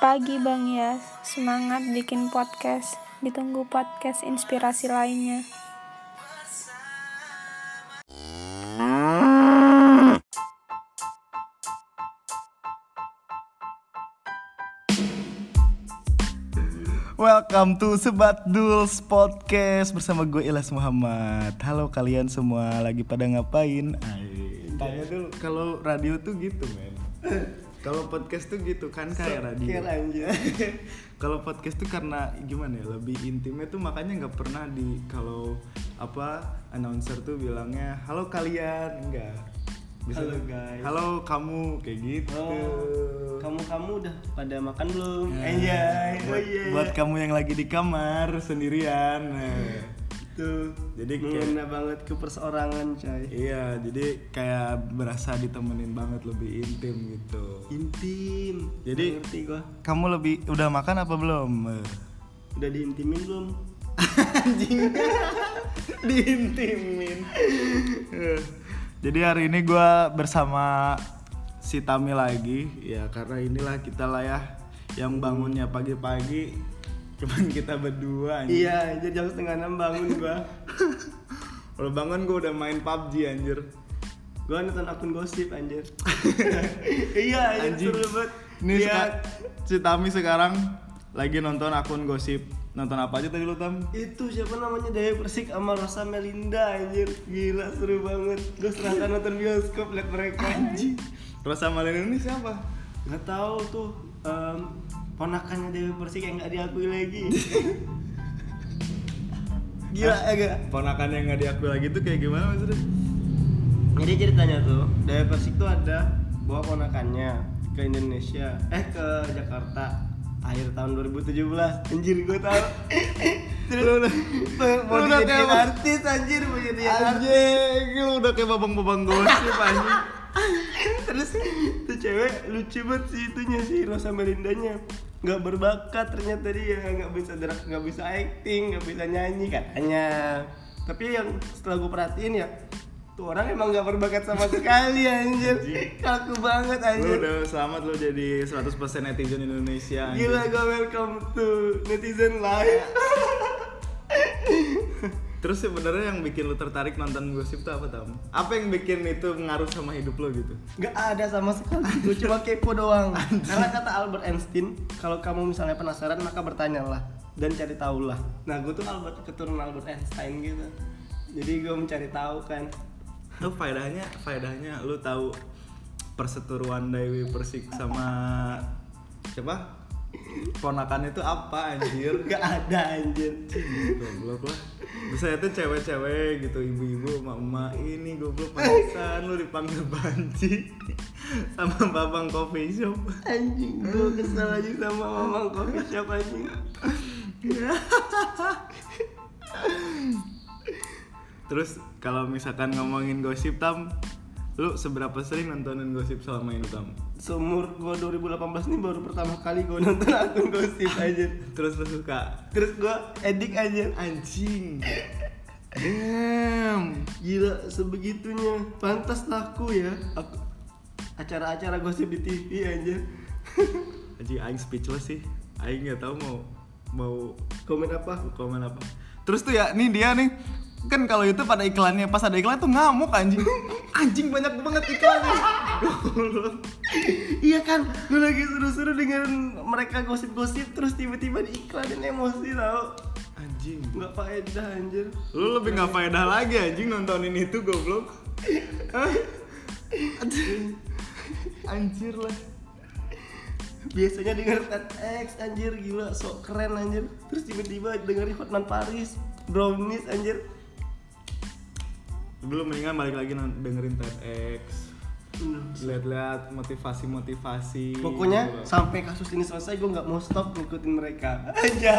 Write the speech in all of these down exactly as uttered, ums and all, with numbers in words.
Pagi Bang Yas, semangat bikin podcast. Ditunggu podcast inspirasi lainnya. Welcome to Sebat Duls Podcast bersama gue Ilyas Muhammad. Halo kalian semua, lagi pada ngapain? Ay, tanya dulu, kalau radio tuh gitu men. Kalau podcast tuh gitu kan kayak radio. Kalau podcast tuh karena gimana ya, lebih intimnya tuh makanya nggak pernah di kalau apa announcer tuh bilangnya halo kalian, enggak. Bisa halo guys. Halo kamu kayak gitu. Oh, kamu-kamu udah pada makan belum? Nah, Iya. Buat, Oh, iya. buat kamu yang lagi di kamar sendirian. Nah, Tuh. jadi mengena kayak banget ke perseorangan, coy. iya, jadi kayak berasa ditemenin banget, lebih intim gitu. Intim. Jadi- Nggak ngerti gua. Kamu lebih udah makan apa belum? Eh. Udah diintimin belum? Anjing. Diintimin. Eh. Jadi hari ini gue bersama si Tami lagi, ya karena inilah kita lah ya yang bangunnya pagi-pagi cuman kita berdua. Anjir. Iya, jadi jam setengah enam bangun gua. Kalau bangun gue udah main P U B G anjir. Gua nonton akun gosip anjir. Iya, anjir, Anjing. seru banget. Ini Lihat. seka- si Tami sekarang lagi nonton akun gosip. Nonton apa aja tadi lu, Tam? Itu siapa namanya, Dewi Persik sama Rosa Melinda anjir. Gila seru banget. Gue serasa nonton bioskop liat mereka. Anjing. Rosa Malena ini siapa? Gak tahu tuh, um, ponakannya Dewi Persik yang gak diakui lagi. Gila ya gak? Ponakan yang nggak diakui lagi tuh kayak gimana maksudnya? Jadi ceritanya tuh Dewi Persik tuh ada bawa ponakannya ke Indonesia, eh ke Jakarta akhir tahun dua ribu tujuh belas. Anjir gue tahu. Terus Lu udah- mau lu udah jadi kayak- artis anjir, mau jadi artis. Anjing, lu udah kayak babang-babang gosip anjing. Terus tuh cewek lucu banget sih itunya, si Rosa Melindanya nggak berbakat ternyata, dia nggak bisa gerak, nggak bisa acting, nggak bisa nyanyi katanya. Tapi yang setelah gue perhatiin ya, tuh orang emang nggak berbakat sama sekali anjir. Kaku banget Lu anjir. udah selamat lu jadi seratus persen netizen Indonesia anjing. Gila, gue welcome to netizen live. Terus sebenarnya yang bikin lu tertarik nonton gosip tuh apa, Tam? Apa yang bikin itu ngaruh sama hidup lu gitu? Nggak ada sama sekali, gue cuma kepo doang. Karena kata Albert Einstein, kalau kamu misalnya penasaran maka bertanyalah dan cari tahu lah. Nah gue tuh Albert, keturunan Albert Einstein gitu. Jadi gue mencari tahu kan. Lu faedahnya, faedahnya lu tahu perseteruan Dewi Persik sama siapa? Ponakan itu apa anjir? Nggak ada anjir. Goblok lah. Bisa itu cewek-cewek gitu, ibu-ibu, emak-emak ini goblok pantesan lu dipanggil banci sama babang coffee shop. Anjing, gue kesel aja sama mamang coffee shop anjing. Terus kalau misalkan ngomongin gosip, Tam, lu seberapa sering nontonin gosip selama ini, Tam? Seumur gue dua ribu delapan belas ini baru pertama kali gue nonton akun gosip aja. Terus lu suka? Terus gue edik aja. Anjing. Damn. Gila sebegitunya. Pantas laku ya aku, acara-acara gosip di T V aja. Anjing, aing speechless sih. Aing nggak tahu mau mau Komen apa? komen apa. Terus tuh ya, nih dia nih kan kalau itu pada iklannya, pas ada iklan tuh ngamuk anjing. Anjing banyak banget iklannya. Iya kan, gue lagi seru-seru dengerin mereka gosip-gosip terus tiba-tiba diiklanin, emosi tau. Anjing. Nggak faedah anjir. Lu lebih nggak faedah lagi anjing nontonin itu goblok. Hah? Anjir. Anjir lah. Biasanya denger TEDx anjir, gila sok keren anjir. Terus tiba-tiba dengerin Hotman Paris, Brownies anjir. Dulu mendingan balik lagi nont- dengerin TEDx. Hmm. Lihat-lihat motivasi-motivasi. Pokoknya gitu. sampai kasus ini selesai gue nggak mau stop ngikutin mereka aja.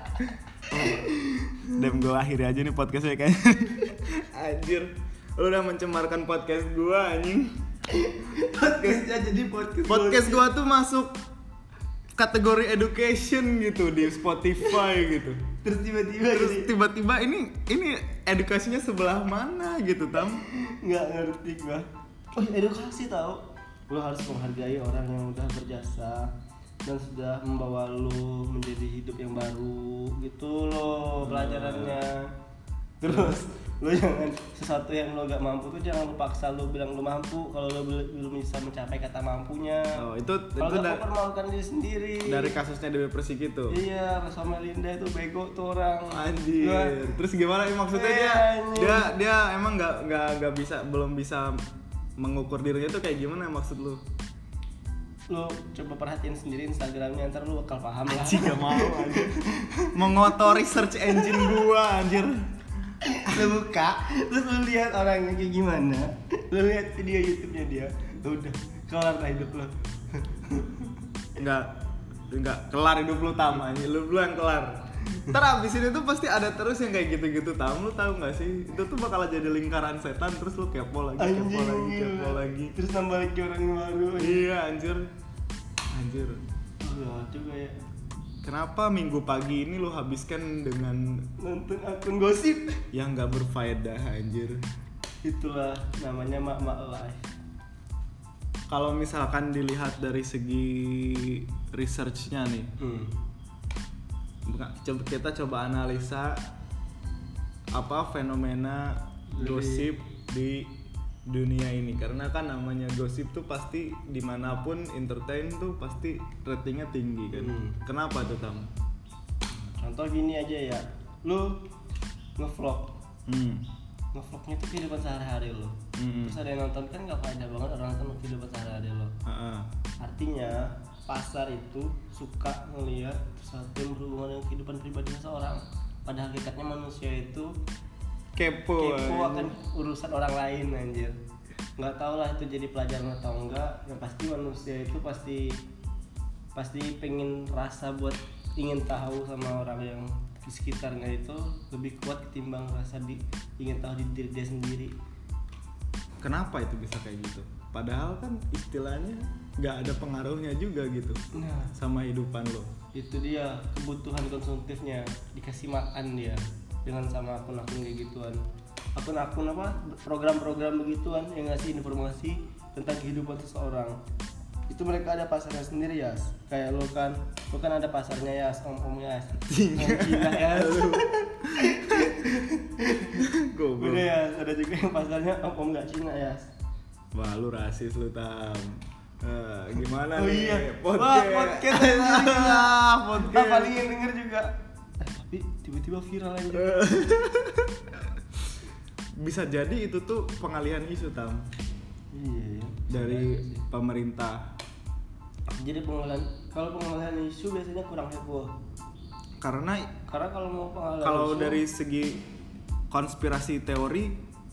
Dan gue akhiri aja nih podcastnya kayaknya. Anjir, lu udah mencemarkan podcast gue anjing. Podcastnya jadi podcast. Podcast gue tuh masuk kategori education gitu di Spotify gitu. Terus tiba-tiba Terus jadi tiba-tiba ini ini edukasinya sebelah mana gitu, Tam? nggak ngerti gua. Oh, edukasi tau. Lo harus menghargai orang yang udah berjasa dan sudah membawa lu menjadi hidup yang baru gitu loh pelajarannya. Terus lu jangan sesuatu yang lu gak mampu tuh jangan lu paksa lu bilang lu mampu kalau lu belum bisa mencapai kata mampunya. Oh, itu kalau itu gak da- mempermalukan diri sendiri. dari kasusnya Dewi Persik itu. Iya, Rosa Melinda itu bego tuh orang. Anjir. Gua, Terus gimana maksudnya Eh, dia anjir. dia dia emang nggak nggak nggak bisa belum bisa mengukur dirinya tuh kayak gimana maksud lu? lu coba perhatiin sendiri Instagramnya, ntar lu bakal paham lah. Anjir gak mau anjir. Mengotori search engine gua anjir. Lu buka, terus lu lihat orangnya kayak gimana, lu lihat video YouTube-nya dia, udah kelar lah hidup lu. Enggak enggak kelar hidup lu Tam anjir. Lu dulu yang kelar. Ntar abis ini tuh pasti ada terus yang kayak gitu-gitu Tam. Lu tahu nggak sih? Itu tuh bakal jadi lingkaran setan terus lu kepo lagi, kepo lagi, kepo lagi. Terus nambah lagi orang yang baru. Iya anjir. Anjir. Oh, juga ya. Kenapa minggu pagi ini lu habiskan dengan Nonton akun gosip yang nggak berfaedah anjir? itulah namanya mak-mak live. Kalau misalkan dilihat dari segi research-nya nih, Hmm. coba kita coba analisa apa fenomena gosip di dunia ini, karena kan namanya gosip tuh pasti dimanapun entertain tuh pasti ratingnya tinggi kan. Hmm. Kenapa tuh Tam? Contoh gini aja ya, lu ngevlog, Hmm. ngevlognya tuh kehidupan sehari-hari lo. Hmm. Terus ada yang nonton kan nggak faedah banget orang nonton kehidupan sehari-hari lo. Ha-ha. Artinya pasar itu suka ngelihat sesuatu yang berhubungan dengan kehidupan pribadi seseorang. Pada hakikatnya manusia itu Kepo. kepo anjir. akan urusan orang lain anjir. Nggak tahu lah itu jadi pelajaran atau enggak. Yang pasti manusia itu pasti pasti pengen rasa buat ingin tahu sama orang yang di sekitarnya itu lebih kuat ketimbang rasa di ingin tahu di diri dia sendiri. Kenapa itu bisa kayak gitu? Padahal kan istilahnya nggak ada pengaruhnya juga gitu Nah, sama hidupan lo. itu dia kebutuhan konsumtifnya, dikasih makan dia dengan sama akun-akun kayak gituan, akun-akun apa program-program begituan yang ngasih informasi tentang kehidupan seseorang. Itu mereka ada pasarnya sendiri ya, kayak lo kan lo kan ada pasarnya ya, om-om ya, om Cina ya. Goblok. Udah ya, ada juga yang pasarnya om-om nggak Cina ya. Wah lu rasis lu Tam. Eh, gimana Oh nih? iya, Podcast. wah podcast anjing. Ah, podcast. Nah, paling yang denger juga. Eh, tapi tiba-tiba viral aja. Bisa jadi itu tuh pengalihan isu Tam Iya, iya. dari pemerintah. Jadi pengalihan, kalau pengalihan isu biasanya kurang heboh. Karena Karena kalau mau pengalihan kalau isu, dari segi konspirasi teori,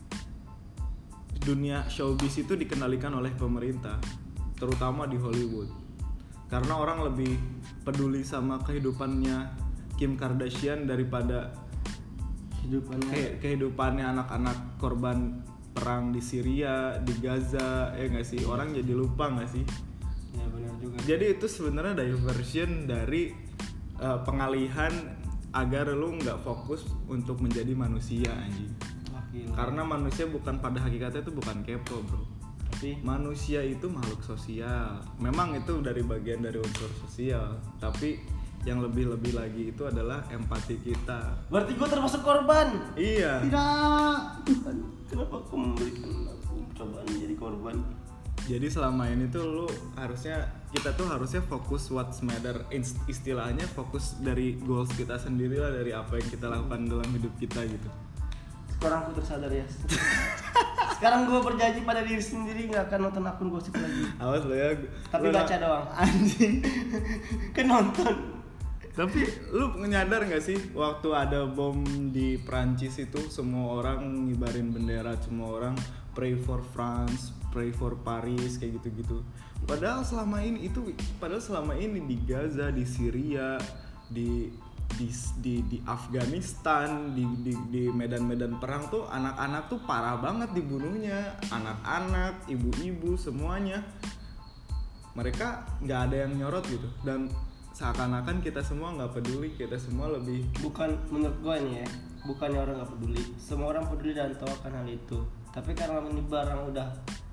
dunia showbiz itu dikendalikan oleh pemerintah, terutama di Hollywood. Karena orang lebih peduli sama kehidupannya Kim Kardashian daripada kehidupannya ke- kehidupannya anak-anak korban perang di Syria, di Gaza, ya nggak sih? Orang jadi lupa nggak sih? ya benar juga. Jadi itu sebenarnya diversion dari uh, pengalihan agar lu nggak fokus untuk menjadi manusia anjing. Wah, gila. Karena manusia bukan pada hakikatnya itu bukan kepo bro. Tapi Manusia itu makhluk sosial. Memang itu dari bagian dari unsur sosial. Tapi yang lebih-lebih lagi itu adalah empati kita. berarti gue termasuk korban. Iya. Tidak. Tuhan, kenapa kau memberikan aku cobaan menjadi korban? Jadi selama ini tuh lu harusnya kita tuh harusnya fokus what's matter, istilahnya fokus dari goals kita sendiri lah, dari apa yang kita lakukan dalam hidup kita gitu. Sekarang aku tersadar ya. Sekarang gue berjanji pada diri sendiri nggak akan nonton akun gosip lagi. Awas lo ya. Tapi Lu baca na- doang. Anjing. Kan nonton. Tapi lu nyadar nggak sih waktu ada bom di Prancis itu semua orang ngibarin bendera, semua orang pray for France, pray for Paris kayak gitu-gitu. Padahal selama ini itu padahal selama ini di Gaza, di Syria, di di di, di Afghanistan, di, di di medan-medan perang tuh anak-anak tuh parah banget dibunuhnya, anak-anak, ibu-ibu semuanya. Mereka nggak ada yang nyorot gitu, dan seakan-akan kita semua nggak peduli, kita semua lebih Bukan menurut gue nih ya, bukannya orang nggak peduli. Semua orang peduli dan tahu akan hal itu. Tapi karena ini barang udah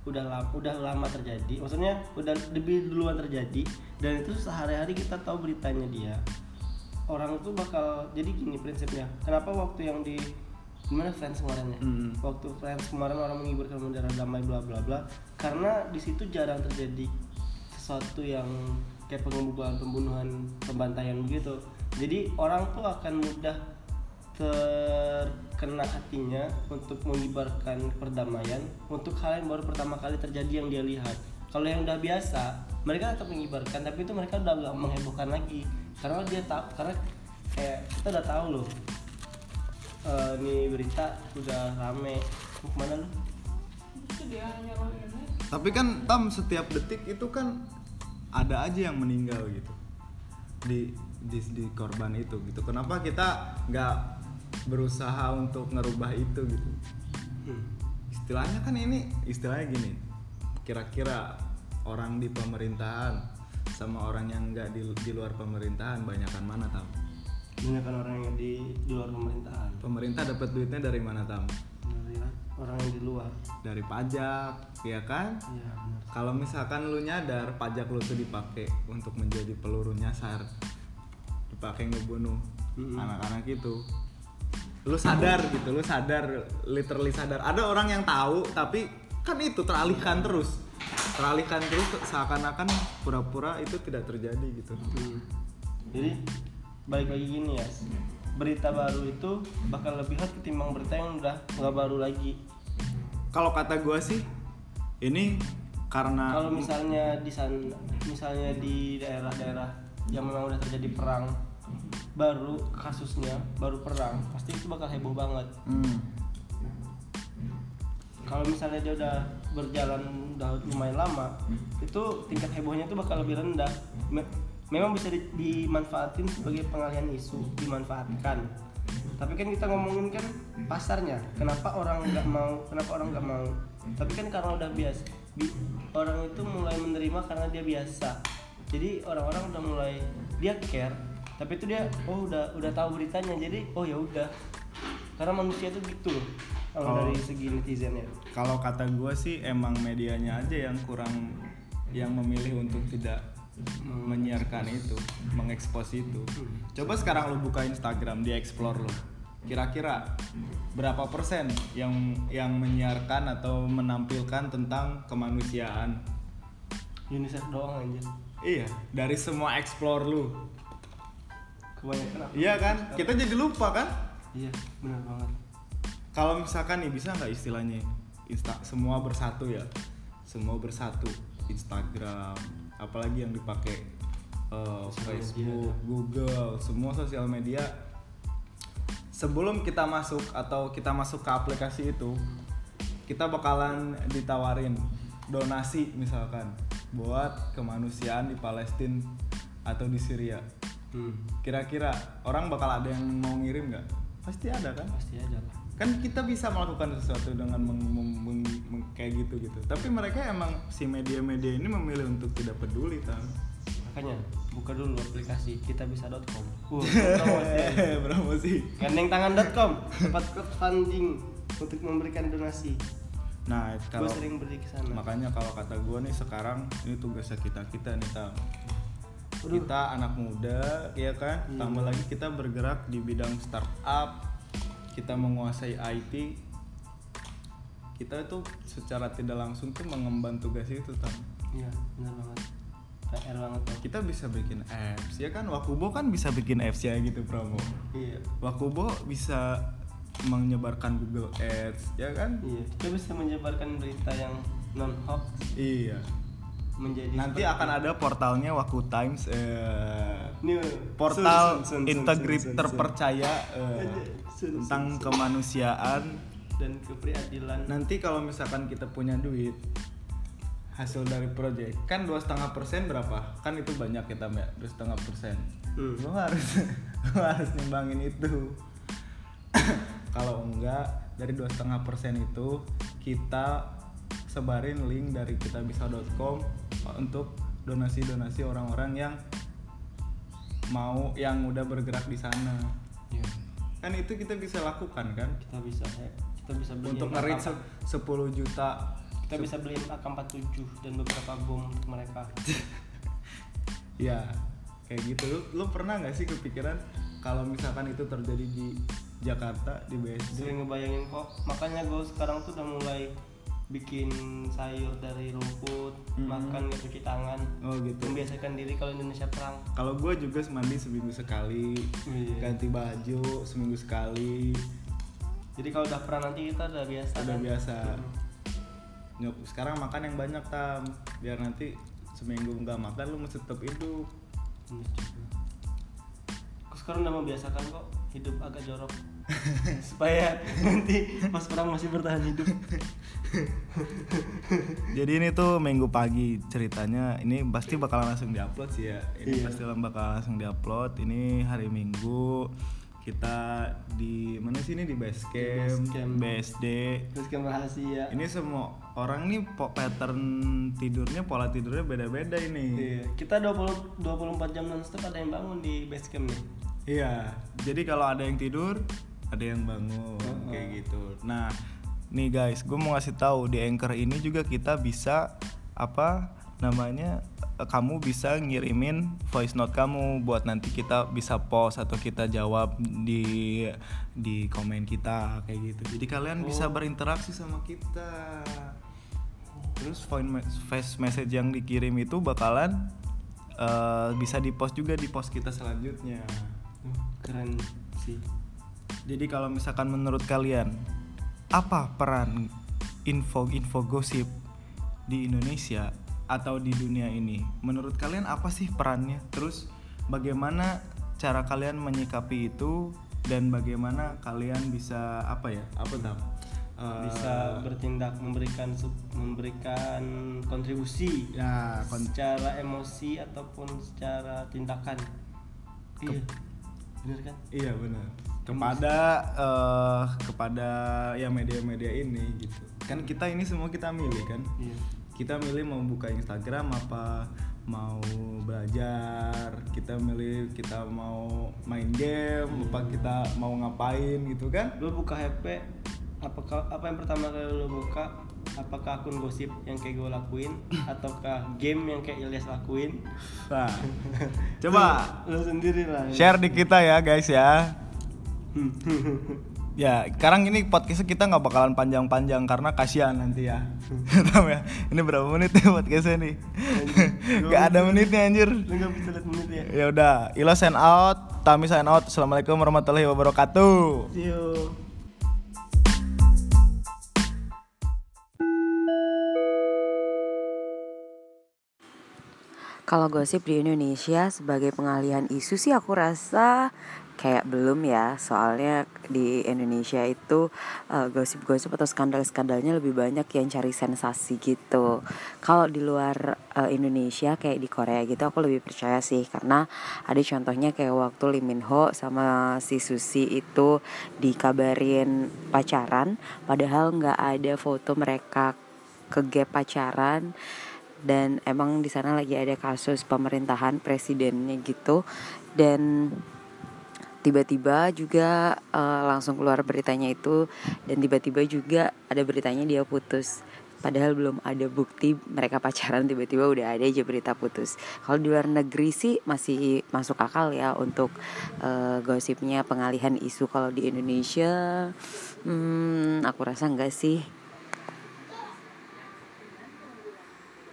udah lama, udah lama terjadi, maksudnya udah lebih duluan terjadi, dan itu sehari-hari kita tahu beritanya dia. Orang tuh bakal jadi gini prinsipnya. Kenapa waktu yang di gimana Friends kemarin ya? Mm. Waktu Friends kemarin orang mengibarkan bendera damai bla bla bla, karena di situ jarang terjadi sesuatu yang kayak pengembubahan, pembunuhan, pembantaian begitu. Jadi orang tuh akan mudah terkena hatinya untuk mengibarkan perdamaian untuk hal yang baru pertama kali terjadi yang dia lihat. Kalau yang udah biasa, mereka tetap mengibarkan, tapi itu mereka udah gak menghebohkan lagi karena dia tahu, karena kayak kita udah tahu loh, uh, nih berita udah rame. Mau kemana lu? Tapi kan Tam, setiap detik itu kan ada aja yang meninggal gitu di di, di korban itu gitu. Kenapa kita nggak berusaha untuk ngerubah itu gitu? Hmm. Istilahnya kan ini istilahnya gini, kira-kira orang di pemerintahan sama orang yang nggak di, di luar pemerintahan banyakan mana Tam? Banyakan orang yang di, di luar pemerintahan. Pemerintah dapat duitnya dari mana Tam? Dari orang yang di luar. Dari pajak, ya kan? Iya benar. Kalau misalkan lu nyadar pajak lu tuh dipakai untuk menjadi peluru nyasar, dipakai ngebunuh mm-hmm. anak-anak itu, lu sadar gitu, lu sadar, literally sadar. Ada orang yang tahu tapi kan itu teralihkan terus, teralihkan terus seakan-akan pura-pura itu tidak terjadi gitu. Hmm. Jadi balik lagi gini ya, berita baru itu bakal lebih hot ketimbang berita yang udah nggak baru lagi. Kalau kata gue sih, ini karena kalau misalnya di sana, misalnya di daerah-daerah yang memang udah terjadi perang, baru kasusnya, baru perang, pasti itu bakal heboh banget. Hmm. Kalau misalnya dia udah berjalan udah lumayan lama, itu tingkat hebohnya itu bakal lebih rendah. Memang bisa di, dimanfaatin sebagai pengalihan isu, dimanfaatkan. Tapi kan kita ngomongin kan pasarnya, kenapa orang nggak mau, kenapa orang nggak mau. Tapi kan karena udah biasa, bi, orang itu mulai menerima karena dia biasa. Jadi orang-orang udah mulai dia care, tapi itu dia oh udah udah tahu beritanya, jadi oh ya udah. Karena manusia tuh gitu loh. Kalau oh, dari segi netizennya. Kalau kata gue sih emang medianya aja yang kurang, yang memilih untuk tidak hmm. menyiarkan itu, mengekspos itu. Hmm. Coba sekarang lo buka Instagram, di explore lo, kira-kira berapa persen yang yang menyiarkan atau menampilkan tentang kemanusiaan? UNICEF doang aja. Iya, dari semua explore lo. Kebanyakan apa? Iya kan, kita jadi lupa kan? Iya, benar banget. Kalau misalkan nih bisa nggak istilahnya Insta, semua bersatu ya, semua bersatu, Instagram, apalagi yang dipakai uh, Facebook, media, Google, semua sosial media. Sebelum kita masuk atau kita masuk ke aplikasi itu, kita bakalan ditawarin donasi misalkan buat kemanusiaan di Palestina atau di Syria. Hmm. Kira-kira orang bakal ada yang mau ngirim nggak? Pasti ada kan? Pasti ada lah. Kan kita bisa melakukan sesuatu dengan meng, meng, meng, meng, kayak gitu gitu. Tapi mereka emang si media-media ini memilih untuk tidak peduli kan. Makanya buka dulu aplikasi kitabisa dot com. Wow, promosi. promosi. gandeng tangan dot com tempat crowdfunding untuk memberikan donasi. Nah, kalau gue sering beli ke sana. Makanya kalau kata gue nih sekarang ini tugasnya kita kita nih Tam. Kita anak muda, ya kan? Hmm. Tambah lagi kita bergerak di bidang startup. Kita menguasai I T, kita itu secara tidak langsung tuh mengemban tugas itu Tam. Iya benar banget, P R banget tuh. Kita bisa bikin apps, ya kan? Wakubo kan bisa bikin apps ya gitu promo. Iya. Wakubo bisa menyebarkan Google Ads, ya kan? Iya. Kita bisa menyebarkan berita yang non hoax. Iya. Menjadi nanti akan ada portalnya Waku Times, eh, New. portal sun, sun, sun, integritas sun, sun, sun, terpercaya eh, sun, tentang sun, sun. kemanusiaan dan keprihatinan. Nanti kalau misalkan kita punya duit, hasil dari project kan dua setengah persen berapa? Kan itu banyak kita ya, dua setengah persen. Lo harus lo harus nimbangin itu. Kalau enggak, dari dua setengah persen itu kita sebarin link dari kitabisa dot com untuk donasi-donasi orang-orang yang mau, yang udah bergerak di sana. Ya. Kan itu kita bisa lakukan kan? Kita bisa ya. Kita bisa beli untuk nge-reach sepuluh juta Kita bisa beli A K empat puluh tujuh dan beberapa bom untuk mereka. Ya, kayak gitu. Lu, lu pernah nggak sih kepikiran kalau misalkan itu terjadi di Jakarta, di B S D? Sering ngebayangin kok. Makanya gue sekarang tuh udah mulai bikin sayur dari rumput, mm-hmm. makan gak cuci tangan. Oh gitu. Membiasakan diri kalau Indonesia perang. Kalau gue juga mandi seminggu sekali, iya. ganti baju seminggu sekali. Jadi kalau udah perang nanti kita udah biasa. Udah kan? biasa. Nyok, sekarang makan yang banyak Tam, biar nanti seminggu nggak makan lu mesti tetap hidup. Aku sekarang udah membiasakan kok hidup agak jorok supaya nanti pas perang masih bertahan hidup. Jadi ini tuh minggu pagi ceritanya, ini pasti bakalan langsung diupload sih ya. Ini iya. pasti bakal langsung diupload. Ini hari Minggu, kita di mana sih ini di base camp, B S D. Base camp rahasia. Ini semua orang nih pattern tidurnya, pola tidurnya beda-beda ini. Iya. Kita dua puluh, dua puluh empat jam non-stop ada yang bangun di base camp nih. Iya. Jadi kalau ada yang tidur, ada yang bangun, uh-huh. kayak gitu. Nah, nih guys, gue mau ngasih tahu di Anchor ini juga kita bisa apa namanya, kamu bisa ngirimin voice note kamu buat nanti kita bisa post atau kita jawab di di komen kita kayak gitu. Jadi kalian oh. bisa berinteraksi sama kita. Terus voice message yang dikirim itu bakalan uh, bisa di-post juga di post kita selanjutnya. Keren sih. Jadi kalau misalkan menurut kalian apa peran info-info gosip di Indonesia atau di dunia ini? Menurut kalian apa sih perannya? Terus bagaimana cara kalian menyikapi itu dan bagaimana kalian bisa apa ya? Apa tam? Uh, bisa bertindak, memberikan memberikan kontribusi ya, kon- secara emosi ataupun secara tindakan. Ke- iya. Benar kan? Iya benar. Kepada uh, kepada ya media-media ini gitu. Kan kita ini semua kita milih kan? Iya. Kita milih mau buka Instagram apa mau belajar, kita milih kita mau main game, hmm. apa kita mau ngapain gitu kan? Lu buka H P, apakah apa yang pertama kali lu buka? Apakah akun gosip yang kayak gue lakuin ataukah game yang kayak Ilyas lakuin? Nah, coba lu sendiri lah. Share di kita ya guys ya. Ya, sekarang ini podcastnya kita nggak bakalan panjang-panjang karena kasihan nanti ya. Tahu ya? Ini berapa menit ya podcastnya nih? Gak ada menitnya anjir. Nggak bisa lihat menitnya. Ya udah, Ilo sign out, Tami sign out. Assalamualaikum warahmatullahi wabarakatuh. See you. Kalau gosip di Indonesia sebagai pengalihan isu sih aku rasa kayak belum ya. Soalnya di Indonesia itu uh, gosip-gosip atau skandal-skandalnya lebih banyak yang cari sensasi gitu. Kalau di luar uh, Indonesia kayak di Korea gitu aku lebih percaya sih. Karena ada contohnya kayak waktu Lee Min Ho sama si Suzy itu dikabarin pacaran, padahal gak ada foto mereka ke gap pacaran. Dan emang di sana lagi ada kasus pemerintahan presidennya gitu, dan tiba-tiba juga uh, langsung keluar beritanya itu, dan tiba-tiba juga ada beritanya dia putus, padahal belum ada bukti mereka pacaran, tiba-tiba udah ada aja berita putus. Kalau di luar negeri sih masih masuk akal ya untuk uh, gosipnya pengalihan isu. Kalau di Indonesia, hmm, aku rasa enggak sih.